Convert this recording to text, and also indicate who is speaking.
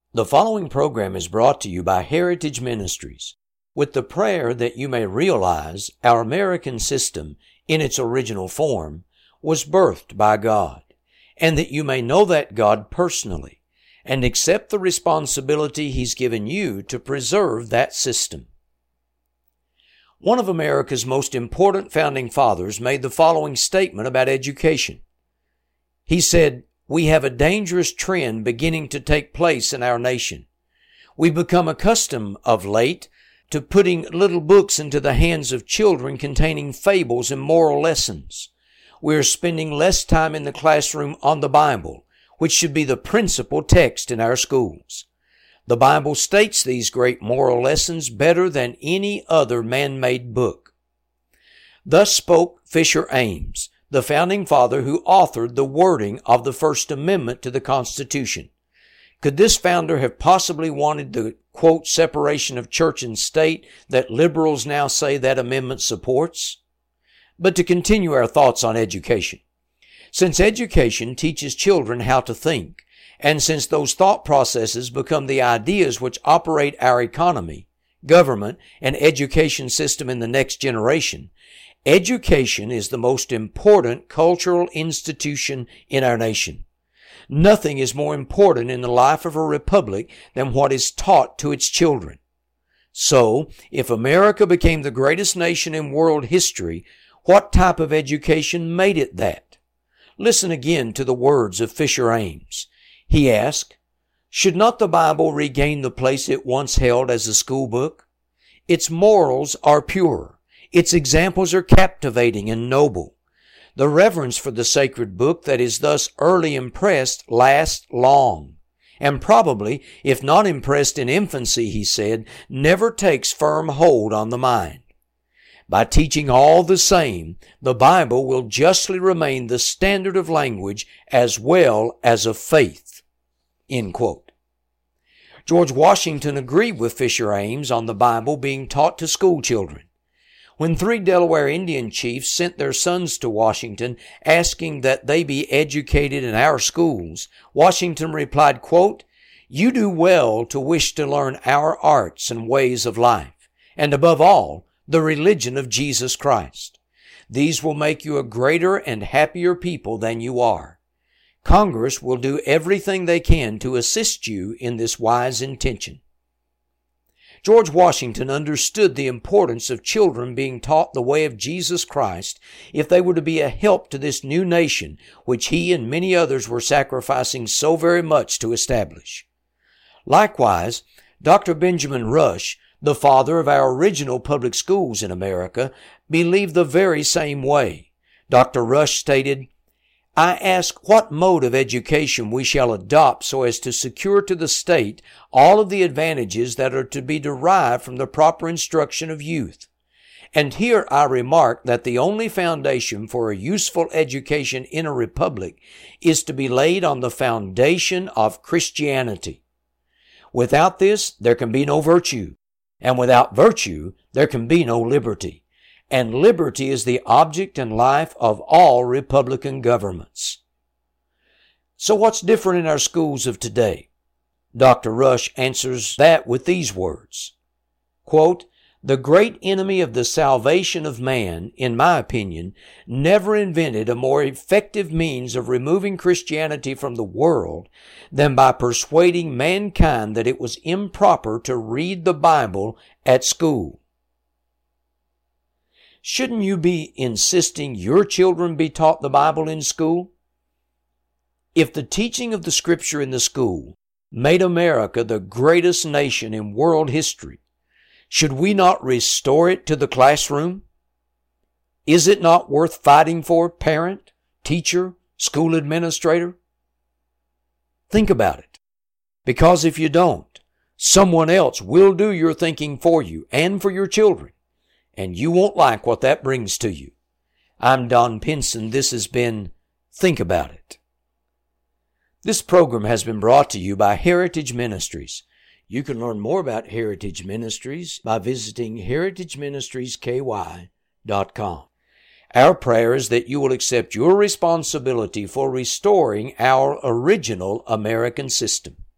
Speaker 1: The following program is brought to you by Heritage Ministries, with the prayer that you may realize our American system, in its original form, was birthed by God, and that you may know that God personally, and accept the responsibility He's given you to preserve that system. One of America's most important founding fathers made the following statement about education. He said, "We have a dangerous trend beginning to take place in our nation. We've become accustomed of late to putting little books into the hands of children containing fables and moral lessons. We are spending less time in the classroom on the Bible, which should be the principal text in our schools. The Bible states these great moral lessons better than any other man-made book." Thus spoke Fisher Ames, the founding father who authored the wording of the First Amendment to the Constitution. Could this founder have possibly wanted the, quote, separation of church and state that liberals now say that amendment supports? But to continue our thoughts on education. Since education teaches children how to think, and since those thought processes become the ideas which operate our economy, government, and education system in the next generation, education is the most important cultural institution in our nation. Nothing is more important in the life of a republic than what is taught to its children. So, if America became the greatest nation in world history, what type of education made it that? Listen again to the words of Fisher Ames. He asked, "Should not the Bible regain the place it once held as a school book? Its morals are pure. Its examples are captivating and noble. The reverence for the sacred book that is thus early impressed lasts long, and probably, if not impressed in infancy," he said, "never takes firm hold on the mind. By teaching all the same, the Bible will justly remain the standard of language as well as of faith." End quote. George Washington agreed with Fisher Ames on the Bible being taught to school children. When 3 Delaware Indian chiefs sent their sons to Washington asking that they be educated in our schools, Washington replied, quote, "You do well to wish to learn our arts and ways of life, and above all, the religion of Jesus Christ. These will make you a greater and happier people than you are. Congress will do everything they can to assist you in this wise intention." George Washington understood the importance of children being taught the way of Jesus Christ if they were to be a help to this new nation which he and many others were sacrificing so very much to establish. Likewise, Dr. Benjamin Rush, the father of our original public schools in America, believed the very same way. Dr. Rush stated, "I ask what mode of education we shall adopt so as to secure to the state all of the advantages that are to be derived from the proper instruction of youth. And here I remark that the only foundation for a useful education in a republic is to be laid on the foundation of Christianity. Without this, there can be no virtue, and without virtue, there can be no liberty. And liberty is the object and life of all Republican governments." So what's different in our schools of today? Dr. Rush answers that with these words, quote, "The great enemy of the salvation of man, in my opinion, never invented a more effective means of removing Christianity from the world than by persuading mankind that it was improper to read the Bible at school." Shouldn't you be insisting your children be taught the Bible in school? If the teaching of the Scripture in the school made America the greatest nation in world history, should we not restore it to the classroom? Is it not worth fighting for, parent, teacher, school administrator? Think about it, because if you don't, someone else will do your thinking for you and for your children, and you won't like what that brings to you. I'm Don Pinson. This has been Think About It. This program has been brought to you by Heritage Ministries. You can learn more about Heritage Ministries by visiting heritageministriesky.com. Our prayer is that you will accept your responsibility for restoring our original American system.